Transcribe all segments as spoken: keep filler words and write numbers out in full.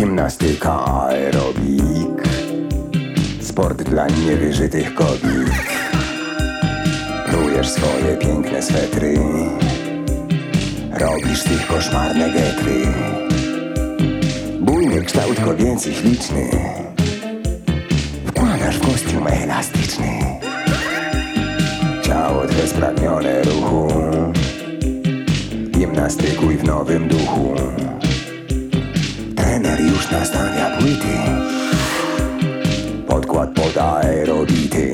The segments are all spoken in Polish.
Gimnastyka, aerobik, sport dla niewyżytych kobiet. Prujesz swoje piękne swetry, robisz z tych koszmarne getry. Bujny kształt kobiecy śliczny wkładasz w kostium elastyczny. Ciało twe spragnione ruchu, gimnastykuj w nowym duchu. Trener już nastawia płyty, podkład pod aerobity,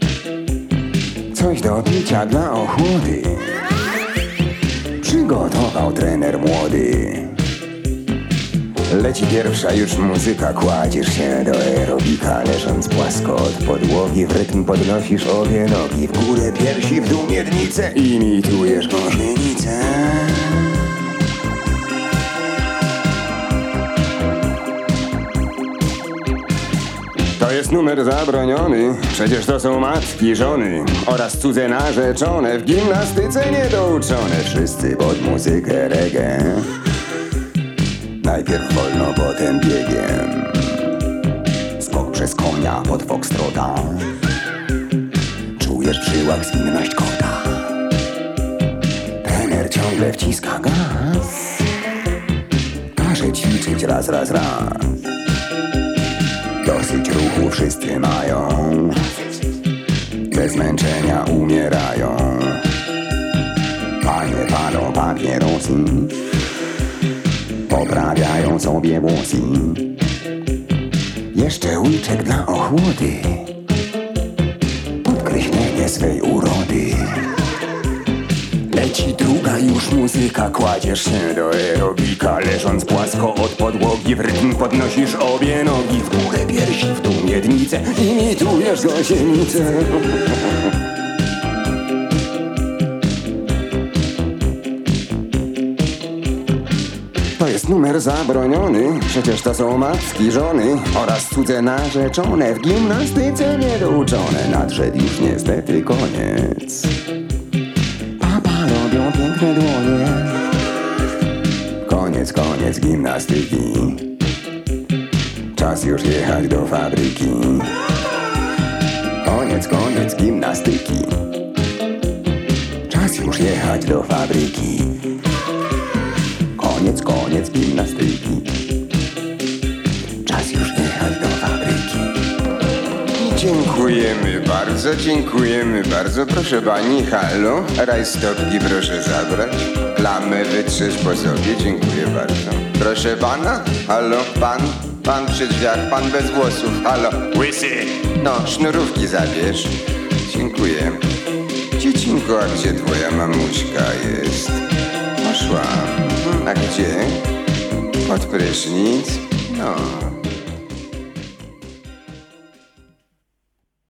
coś do picia dla ochłody przygotował trener młody. Leci pierwsza już muzyka, kładziesz się do aerobika, leżąc płasko od podłogi, w rytm podnosisz obie nogi, w górę piersi, w dół miednicę, imitujesz gąsienicę. To jest numer zabroniony, przecież to są matki, żony oraz cudze narzeczone, w gimnastyce niedouczone. Wszyscy pod muzykę reggae, najpierw wolno, potem biegiem, skok przez konia pod foxtrota. Czujesz przyłak, zwinność kota, trener ciągle wciska gaz, każe ćwiczyć raz, raz, raz. Dosyć ruchu wszyscy mają, bez zmęczenia umierają. Panie palą papierosy, poprawiają sobie włosy. Jeszcze łyczek dla ochłody, podkreślenie swej urody. Leci druga już muzyka, kładziesz się do aerobika, leżąc płasko od podłogi, w rytm podnosisz obie nogi, w górę piersi, w dół miednicę, imitujesz gąsienicę. To jest numer zabroniony, przecież to są matki, żony oraz cudze narzeczone, w gimnastyce niedouczone. Nadszedł już niestety koniec, papa robią piękne dłonie. Koniec, koniec gimnastyki, czas już jechać do fabryki. Koniec, koniec gimnastyki, czas już jechać do fabryki. Koniec, koniec gimnastyki, czas już jechać do fabryki. Dziękujemy bardzo, dziękujemy bardzo. Proszę pani, halo, rajstopki proszę zabrać. Plamę wytrzesz po sobie, dziękuję bardzo. Proszę pana, halo, pan, pan przy drzwiach, pan bez włosów, halo. Łysy! No, sznurówki zabierz. Dziękuję. Dziecinko, a gdzie twoja mamuśka jest? Poszła. A gdzie? Pod prysznic? No.